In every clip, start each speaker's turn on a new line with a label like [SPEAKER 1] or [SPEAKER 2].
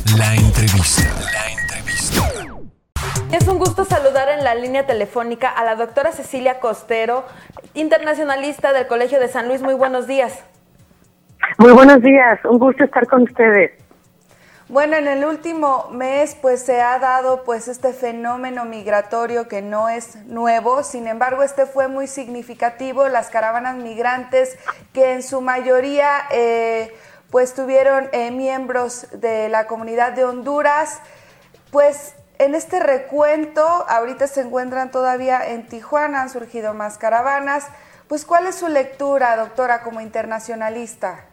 [SPEAKER 1] La entrevista. La entrevista.
[SPEAKER 2] Es un gusto saludar en la línea telefónica a la doctora Cecilia Costero, internacionalista del Colegio de San Luis. Muy buenos días.
[SPEAKER 3] Muy buenos días, un gusto estar con ustedes.
[SPEAKER 2] Bueno, en el último mes pues se ha dado pues este fenómeno migratorio que no es nuevo, sin embargo este fue muy significativo, las caravanas migrantes que en su mayoría pues tuvieron miembros de la comunidad de Honduras, pues en este recuento ahorita se encuentran todavía en Tijuana, han surgido más caravanas, pues ¿cuál es su lectura, doctora, como internacionalista?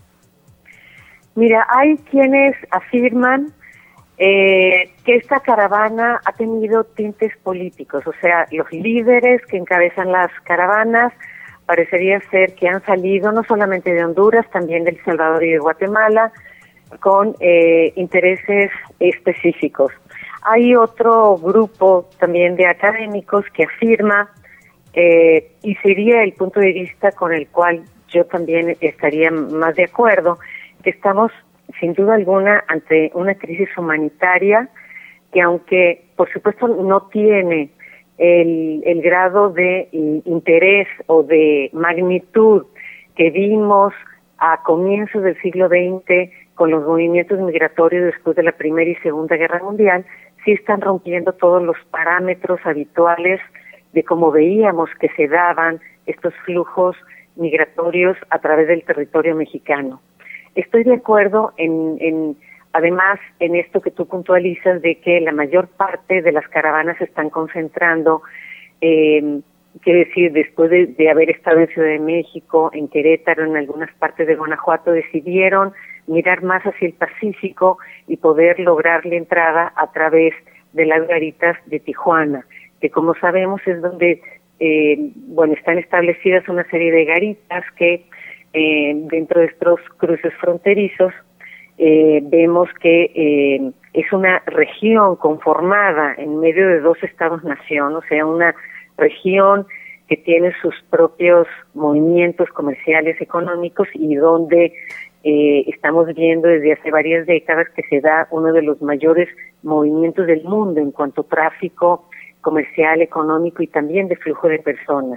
[SPEAKER 3] Mira, hay quienes afirman que esta caravana ha tenido tintes políticos, o sea, los líderes que encabezan las caravanas parecería ser que han salido no solamente de Honduras, también de El Salvador y de Guatemala, con intereses específicos. Hay otro grupo también de académicos que afirma, y sería el punto de vista con el cual yo también estaría más de acuerdo, que estamos sin duda alguna ante una crisis humanitaria que, aunque por supuesto no tiene el grado de interés o de magnitud que vimos a comienzos del siglo XX con los movimientos migratorios después de la Primera y Segunda Guerra Mundial, sí están rompiendo todos los parámetros habituales de cómo veíamos que se daban estos flujos migratorios a través del territorio mexicano. Estoy de acuerdo además en esto que tú puntualizas de que la mayor parte de las caravanas se están concentrando, quiero decir, después de haber estado en Ciudad de México, en Querétaro, en algunas partes de Guanajuato, decidieron mirar más hacia el Pacífico y poder lograr la entrada a través de las garitas de Tijuana, que como sabemos es donde, están establecidas una serie de garitas que dentro de estos cruces fronterizos vemos que es una región conformada en medio de dos estados-nación, o sea, una región que tiene sus propios movimientos comerciales, económicos y donde estamos viendo desde hace varias décadas que se da uno de los mayores movimientos del mundo en cuanto a tráfico comercial, económico y también de flujo de personas.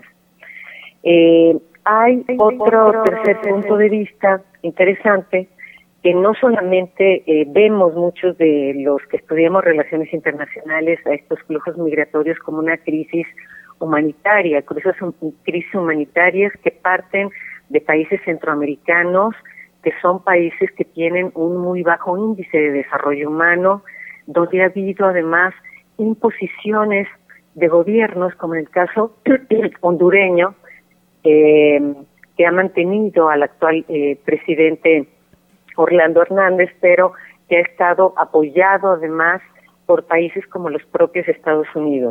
[SPEAKER 3] Hay otro tercer punto de vista interesante que no solamente vemos muchos de los que estudiamos relaciones internacionales a estos flujos migratorios como una crisis humanitaria, crisis humanitarias que parten de países centroamericanos, que son países que tienen un muy bajo índice de desarrollo humano, donde ha habido además imposiciones de gobiernos, como en el caso hondureño, que ha mantenido al actual presidente Orlando Hernández, pero que ha estado apoyado además por países como los propios Estados Unidos.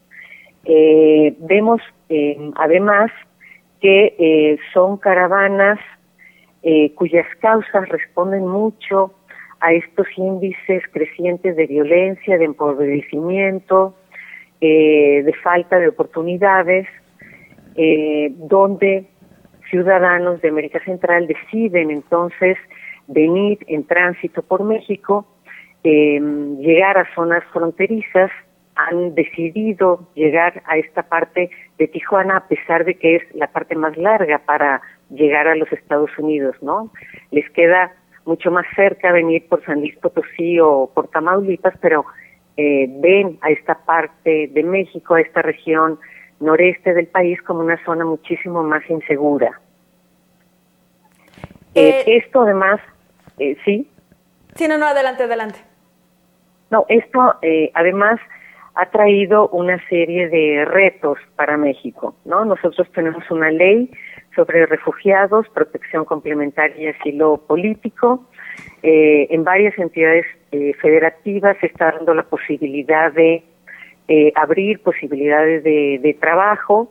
[SPEAKER 3] Vemos además que son caravanas cuyas causas responden mucho a estos índices crecientes de violencia, de empobrecimiento, de falta de oportunidades, donde ciudadanos de América Central deciden entonces venir en tránsito por México, llegar a zonas fronterizas, han decidido llegar a esta parte de Tijuana a pesar de que es la parte más larga para llegar a los Estados Unidos, ¿no? Les queda mucho más cerca venir por San Luis Potosí o por Tamaulipas, pero ven a esta parte de México, a esta región noreste del país como una zona muchísimo más insegura. Esto además, ¿sí?
[SPEAKER 2] Sí, no, adelante.
[SPEAKER 3] No, esto además ha traído una serie de retos para México, ¿no? Nosotros tenemos una ley sobre refugiados, protección complementaria y asilo político. En varias entidades federativas se está dando la posibilidad de abrir posibilidades de trabajo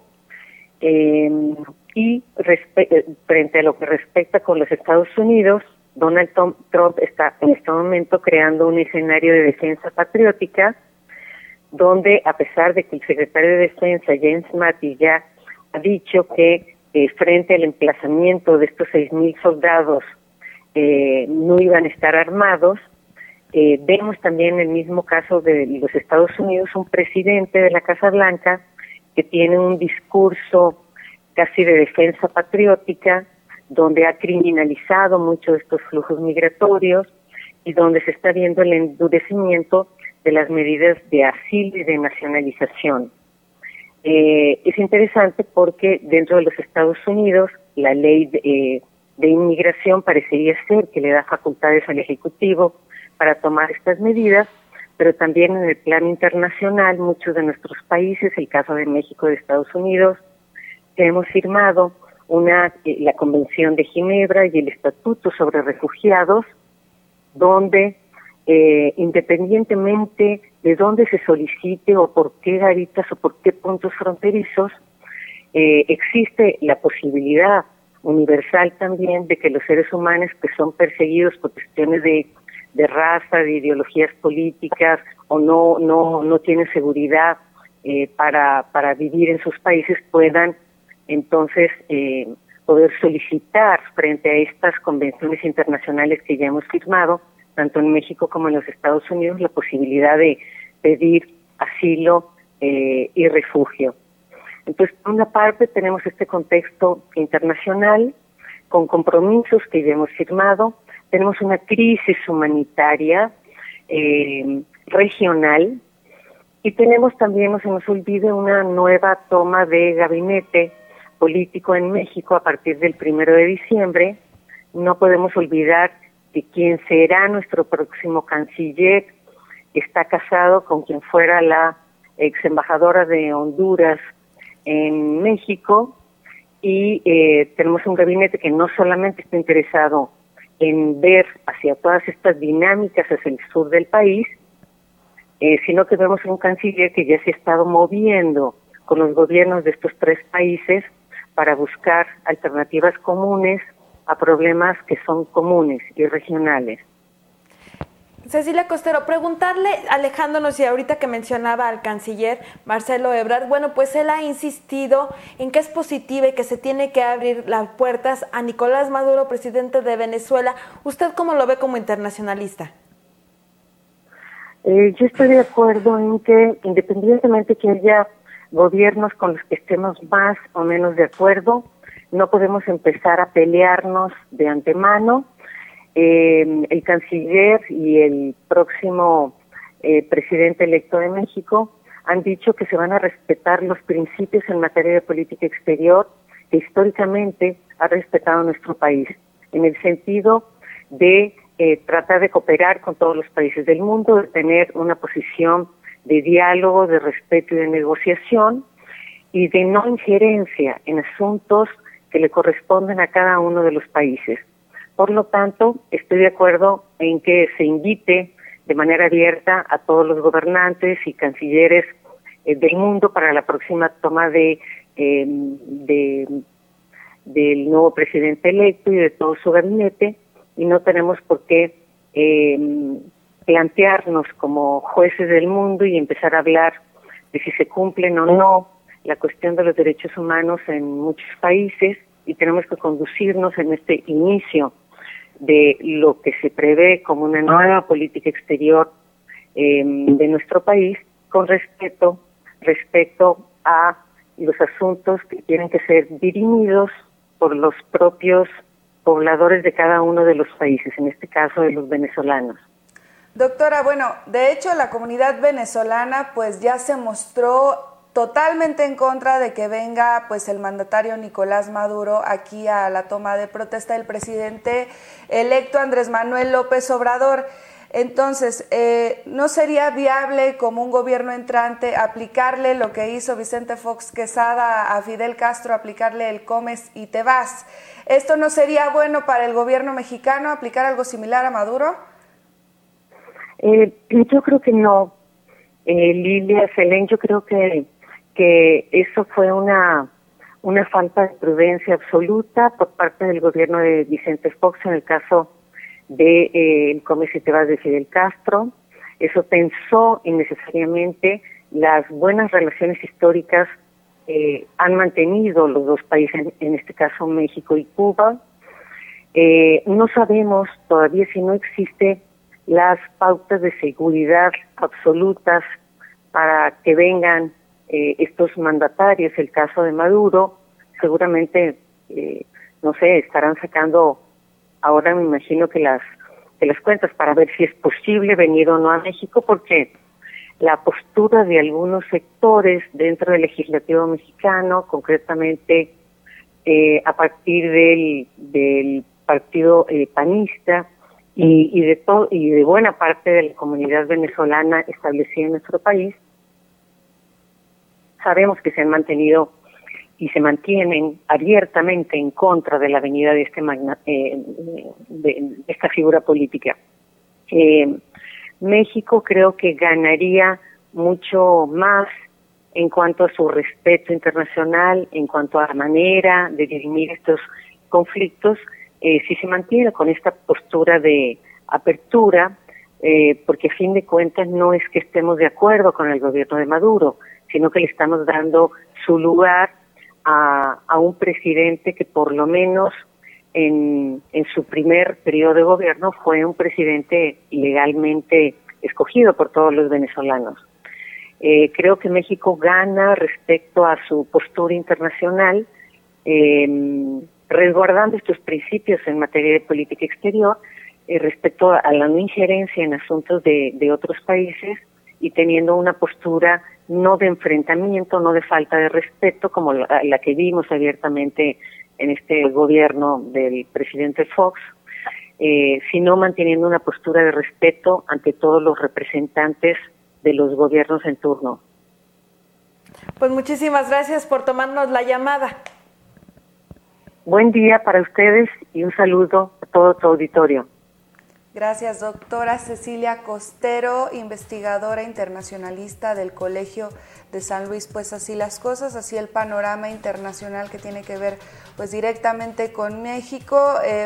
[SPEAKER 3] y frente a lo que respecta con los Estados Unidos, Donald Trump está en este momento creando un escenario de defensa patriótica donde, a pesar de que el secretario de Defensa, James Mattis, ya ha dicho que frente al emplazamiento de estos 6,000 soldados no iban a estar armados, Vemos también el mismo caso de los Estados Unidos, un presidente de la Casa Blanca que tiene un discurso casi de defensa patriótica, donde ha criminalizado mucho estos flujos migratorios y donde se está viendo el endurecimiento de las medidas de asilo y de nacionalización. Es interesante porque dentro de los Estados Unidos la ley de inmigración parecería ser que le da facultades al Ejecutivo para tomar estas medidas, pero también en el plano internacional muchos de nuestros países, el caso de México, de Estados Unidos, que hemos firmado la Convención de Ginebra y el Estatuto sobre Refugiados, donde independientemente de dónde se solicite o por qué garitas o por qué puntos fronterizos, existe la posibilidad universal también de que los seres humanos que son perseguidos por cuestiones de raza, de ideologías políticas o no tienen seguridad para vivir en sus países puedan entonces poder solicitar frente a estas convenciones internacionales que ya hemos firmado, tanto en México como en los Estados Unidos, la posibilidad de pedir asilo y refugio. Entonces, por una parte tenemos este contexto internacional con compromisos que ya hemos firmado, tenemos una crisis humanitaria regional y tenemos también, no se nos olvide, una nueva toma de gabinete político en México a partir del 1 de diciembre. No podemos olvidar que quien será nuestro próximo canciller está casado con quien fuera la ex embajadora de Honduras en México y tenemos un gabinete que no solamente está interesado en ver hacia todas estas dinámicas hacia el sur del país, sino que vemos un canciller que ya se ha estado moviendo con los gobiernos de estos tres países para buscar alternativas comunes a problemas que son comunes y regionales.
[SPEAKER 4] Cecilia Costero, preguntarle, alejándonos y ahorita que mencionaba al canciller Marcelo Ebrard, bueno, pues él ha insistido en que es positiva y que se tiene que abrir las puertas a Nicolás Maduro, presidente de Venezuela. ¿Usted cómo lo ve como internacionalista?
[SPEAKER 3] Yo estoy de acuerdo en que, independientemente que haya gobiernos con los que estemos más o menos de acuerdo, no podemos empezar a pelearnos de antemano. El canciller y el próximo presidente electo de México han dicho que se van a respetar los principios en materia de política exterior que históricamente ha respetado nuestro país, en el sentido de tratar de cooperar con todos los países del mundo, de tener una posición de diálogo, de respeto y de negociación, y de no injerencia en asuntos que le corresponden a cada uno de los países. Por lo tanto, estoy de acuerdo en que se invite de manera abierta a todos los gobernantes y cancilleres del mundo para la próxima toma del nuevo presidente electo y de todo su gabinete, y no tenemos por qué plantearnos como jueces del mundo y empezar a hablar de si se cumplen o no la cuestión de los derechos humanos en muchos países, y tenemos que conducirnos en este inicio de lo que se prevé como una nueva política exterior de nuestro país con respecto a los asuntos que tienen que ser dirimidos por los propios pobladores de cada uno de los países, en este caso de los venezolanos.
[SPEAKER 2] Doctora, bueno, de hecho la comunidad venezolana pues ya se mostró totalmente en contra de que venga pues el mandatario Nicolás Maduro aquí a la toma de protesta del presidente electo Andrés Manuel López Obrador. Entonces, ¿no sería viable como un gobierno entrante aplicarle lo que hizo Vicente Fox Quesada a Fidel Castro, aplicarle el comes y te vas? ¿Esto no sería bueno para el gobierno mexicano, aplicar algo similar a Maduro?
[SPEAKER 3] Yo creo que no, Lilia, Selén, yo creo que eso fue una falta de prudencia absoluta por parte del gobierno de Vicente Fox en el caso de el comes y te vas de Fidel Castro. Eso tensó innecesariamente las buenas relaciones históricas han mantenido los dos países, en este caso México y Cuba. No sabemos todavía si no existe las pautas de seguridad absolutas para que vengan estos mandatarios. El caso de Maduro, seguramente, no sé, estarán sacando ahora, me imagino que las cuentas para ver si es posible venir o no a México, porque la postura de algunos sectores dentro del legislativo mexicano, concretamente a partir del partido panista y de buena parte de la comunidad venezolana establecida en nuestro país, sabemos que se han mantenido y se mantienen abiertamente en contra de la venida de de esta figura política. México creo que ganaría mucho más en cuanto a su respeto internacional, en cuanto a la manera de dirimir estos conflictos, si se mantiene con esta postura de apertura, porque a fin de cuentas no es que estemos de acuerdo con el gobierno de Maduro, sino que le estamos dando su lugar a un presidente que por lo menos en su primer periodo de gobierno fue un presidente legalmente escogido por todos los venezolanos. Creo que México gana respecto a su postura internacional, resguardando estos principios en materia de política exterior, respecto a la no injerencia en asuntos de otros países y teniendo una postura no de enfrentamiento, no de falta de respeto, como la que vimos abiertamente en este gobierno del presidente Fox, sino manteniendo una postura de respeto ante todos los representantes de los gobiernos en turno.
[SPEAKER 4] Pues muchísimas gracias por tomarnos la llamada.
[SPEAKER 3] Buen día para ustedes y un saludo a todo tu auditorio.
[SPEAKER 2] Gracias, doctora Cecilia Costero, investigadora internacionalista del Colegio de San Luis. Pues así las cosas, así el panorama internacional que tiene que ver pues directamente con México.